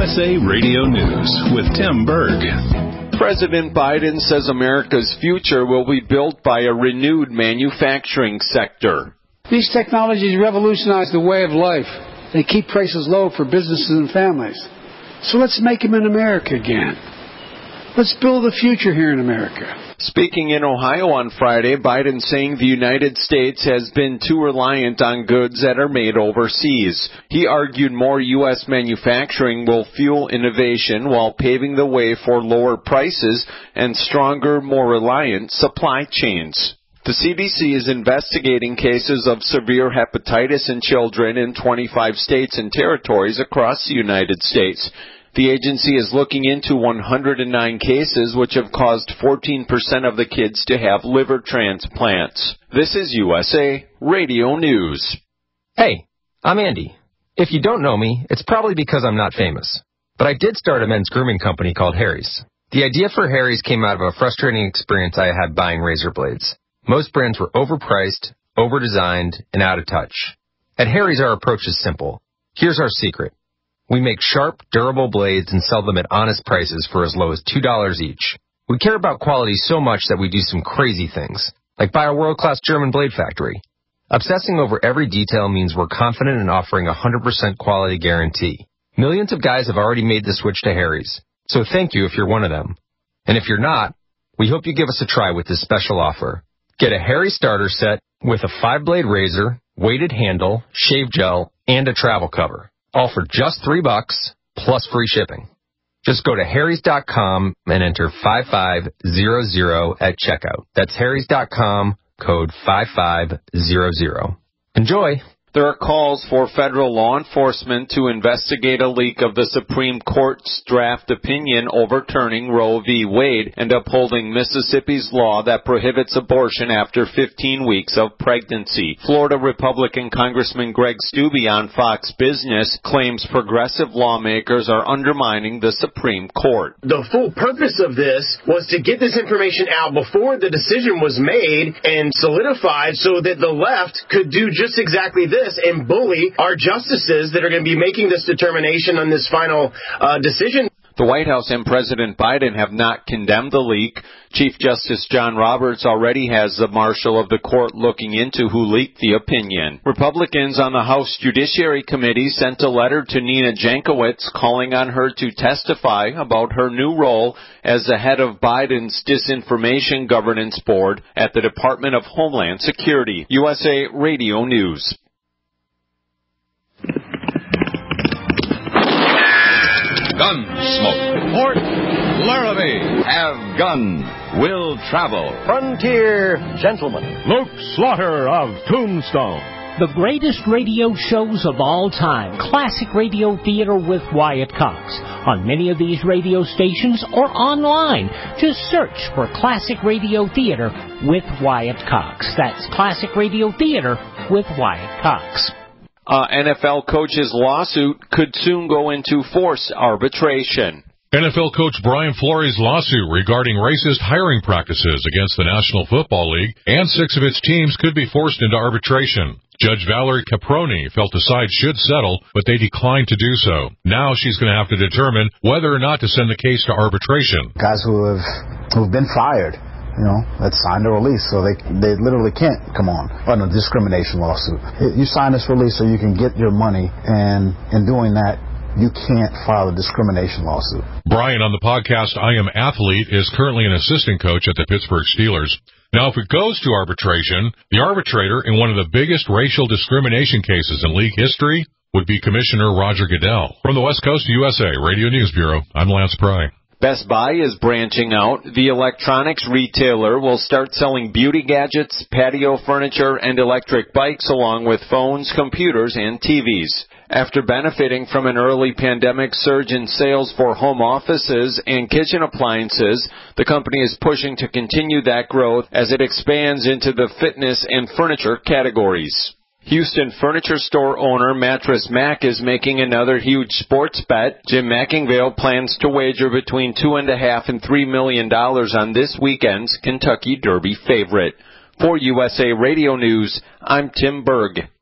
USA Radio News with Tim Berg. President Biden says America's future will be built by a renewed manufacturing sector. These technologies revolutionize the way of life. They keep prices low for businesses and families. So let's make them in America again. Let's build the future here in America. Speaking in Ohio on Friday, Biden saying the United States has been too reliant on goods that are made overseas. He argued more U.S. manufacturing will fuel innovation while paving the way for lower prices and stronger, more reliant supply chains. The CDC is investigating cases of severe hepatitis in children in 25 states and territories across the United States. The agency is looking into 109 cases which have caused 14% of the kids to have liver transplants. This is USA Radio News. Hey, I'm Andy. If you don't know me, it's probably because I'm not famous. But I did start a men's grooming company called Harry's. The idea for Harry's came out of a frustrating experience I had buying razor blades. Most brands were overpriced, overdesigned, and out of touch. At Harry's, our approach is simple. Here's our secret. We make sharp, durable blades and sell them at honest prices for as low as $2 each. We care about quality so much that we do some crazy things, like buy a world-class German blade factory. Obsessing over every detail means we're confident in offering a 100% quality guarantee. Millions of guys have already made the switch to Harry's, so thank you if you're one of them. And if you're not, we hope you give us a try with this special offer. Get a Harry's starter set with a 5-blade razor, weighted handle, shave gel, and a travel cover. All for just $3 plus free shipping. Just go to harrys.com and enter 5500 at checkout. That's harrys.com, code 5500. Enjoy. There are calls for federal law enforcement to investigate a leak of the Supreme Court's draft opinion overturning Roe v. Wade and upholding Mississippi's law that prohibits abortion after 15 weeks of pregnancy. Florida Republican Congressman Greg Steube on Fox Business claims progressive lawmakers are undermining the Supreme Court. The full purpose of this was to get this information out before the decision was made and solidified so that the left could do just exactly this and bully our justices that are going to be making this determination on this final decision. The White House and President Biden have not condemned the leak. Chief Justice John Roberts already has the marshal of the court looking into who leaked the opinion. Republicans on the House Judiciary Committee sent a letter to Nina Jankowicz calling on her to testify about her new role as the head of Biden's Disinformation Governance Board at the Department of Homeland Security. USA Radio News. Gunsmoke. Port Laramie. Have gun. Will travel. Frontier Gentleman. Luke Slaughter of Tombstone. The greatest radio shows of all time. Classic Radio Theater with Wyatt Cox. On many of these radio stations or online. Just search for Classic Radio Theater with Wyatt Cox. That's Classic Radio Theater with Wyatt Cox. NFL coach's lawsuit could soon go into forced arbitration. NFL coach Brian Flores' lawsuit regarding racist hiring practices against the National Football League and 6 of its teams could be forced into arbitration. Judge Valerie Caproni felt the sides should settle, but they declined to do so. Now she's going to have to determine whether or not to send the case to arbitration. Guys who've been fired, that signed a release, so they literally can't come on a discrimination lawsuit. You sign this release so you can get your money, and in doing that, you can't file a discrimination lawsuit. Brian on the podcast I Am Athlete is currently an assistant coach at the Pittsburgh Steelers. Now, if it goes to arbitration, the arbitrator in one of the biggest racial discrimination cases in league history would be Commissioner Roger Goodell. From the West Coast USA Radio News Bureau, I'm Lance Pry. Best Buy is branching out. The electronics retailer will start selling beauty gadgets, patio furniture, and electric bikes along with phones, computers, and TVs. After benefiting from an early pandemic surge in sales for home offices and kitchen appliances, the company is pushing to continue that growth as it expands into the fitness and furniture categories. Houston furniture store owner Mattress Mac is making another huge sports bet. Jim McIngvale plans to wager between $2.5 and $3 million on this weekend's Kentucky Derby favorite. For USA Radio News, I'm Tim Berg.